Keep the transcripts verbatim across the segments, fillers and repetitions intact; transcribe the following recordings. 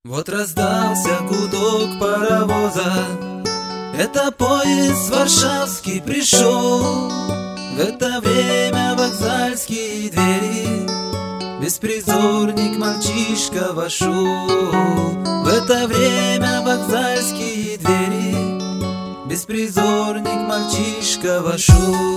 Вот раздался гудок паровоза, это поезд варшавский пришел. В это время вокзальские двери беспризорник мальчишка вошел. В это время вокзальские двери беспризорник мальчишка вошел.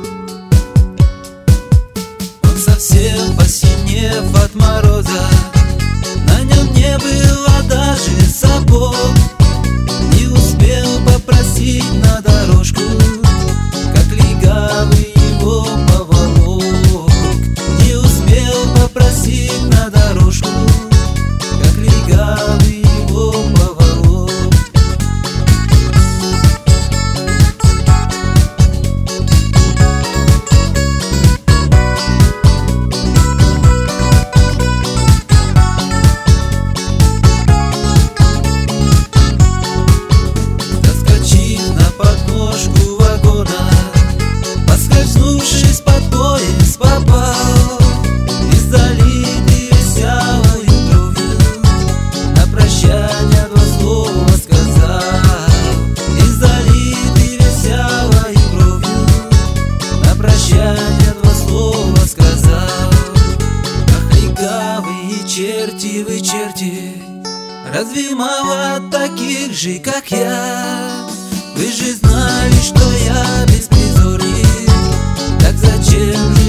Он совсем посинев от мороза, на нем не было даже сапог. Не успел попросить на дорожку, как легавый его поволок. Не успел попросить на дорожку, как легавый его поволок. Поскользнувшись под поезд, попал и залитый веселой кровью. На прощание два слова сказал, и залитый веселой кровью. На прощание два слова сказал. Ах, легавые черти вы черти, разве мало таких же, как я? Вы же знали, что я беспризорник, так зачем же